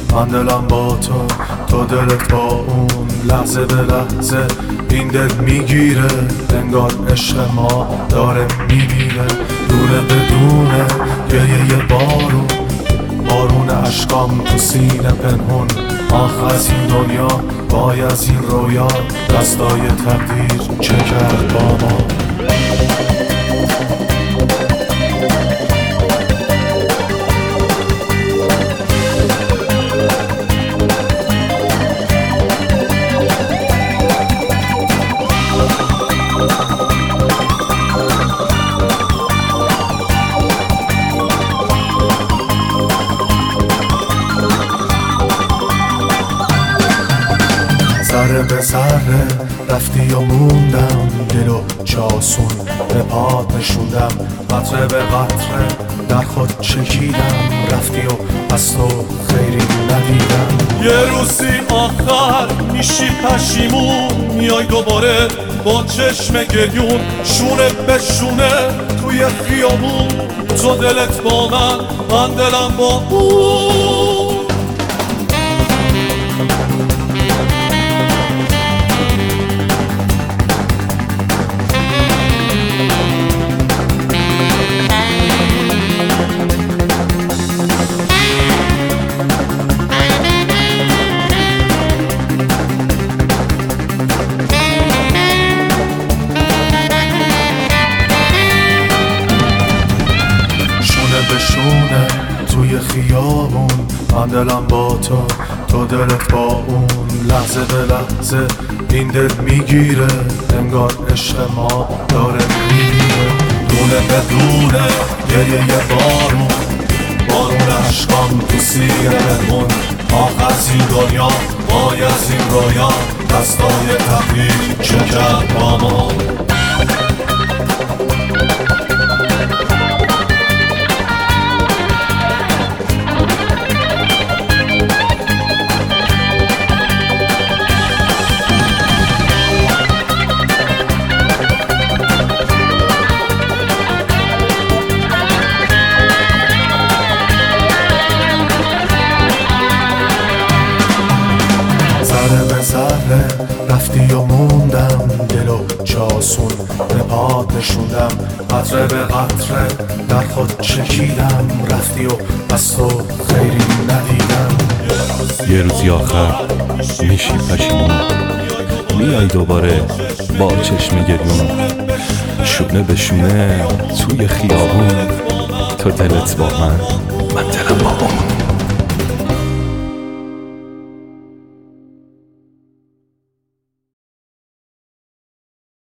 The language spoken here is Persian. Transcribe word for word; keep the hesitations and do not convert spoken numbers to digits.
من دلم با تو، تو دلت با اون. لحظه به لحظه این دل میگیره، انگار عشق ما داره میمیره. دونه بدونه گریه بارون، بارون عشقام تو سینه پنهون. آخ از این دنیا وای از این رویا، دستای تقدیر چه کرد با ما. ذره به ذره رفتی و موندم، دل و چاسون به پات نشوندم. قطره به قطره در خود چکیدم، رفتی و از تو خیری ندیدم. یه روزی آخر میشی پشیمون، میای دوباره با چشم گریون، شونه به شونه توی خیابون. تو دلت با من، من دلم با اون. بشونه توی خیابون، من دلم با تو، تو دلت با اون. لحظه به لحظه این دل میگیره، انگار عشق ما داره میمیره. دونه به دونه گریه بارون، بارون عشقام تو سینه پنهون. آخ از این دنیا وای از این رویا، دستای تقدیر چه کرد با ما. ذره رفتی و موندم، دل و چاسون به پات نشوندم. قطره به قطره در خود چکیدم، رفتی و از تو خیری ندیدم. یه روزی آخر میشی پشیمون، میای دوباره با چشم گریون، شونه به شونه توی خیابون. تو دلت با من، من دلم با اون.